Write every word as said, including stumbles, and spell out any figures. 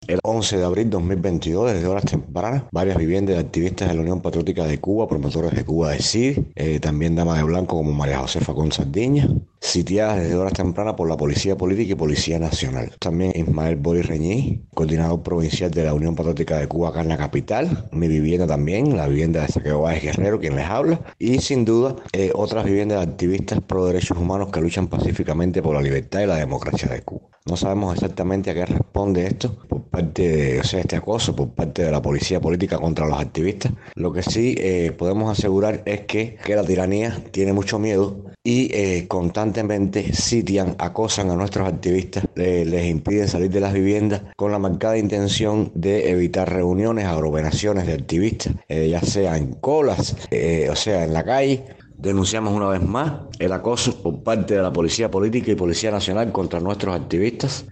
El once de abril de dos mil veintidós, desde horas tempranas, varias viviendas de activistas de la Unión Patriótica de Cuba, promotores de Cuba de C I D, eh, también damas de blanco como María Josefa con Sardiña, sitiadas desde horas tempranas por la Policía Política y Policía Nacional. También Ismael Boris Reñí, coordinador provincial de la Unión Patriótica de Cuba acá en la capital. Mi vivienda también, la vivienda de Saqueo Báez Guerrero, quien les habla. Y sin duda, eh, otras viviendas de activistas pro derechos humanos que luchan pacíficamente por la libertad y la democracia de Cuba. No sabemos exactamente a qué responde esto por parte de, o sea, este acoso por parte de la policía política contra los activistas. Lo que sí eh, podemos asegurar es que, que la tiranía tiene mucho miedo y eh, constantemente sitian, acosan a nuestros activistas, eh, les impiden salir de las viviendas con la marcada intención de evitar reuniones, aglomeraciones de activistas, eh, ya sea en colas, eh, o sea, en la calle. Denunciamos una vez más el acoso por parte de la Policía Política y Policía Nacional contra nuestros activistas.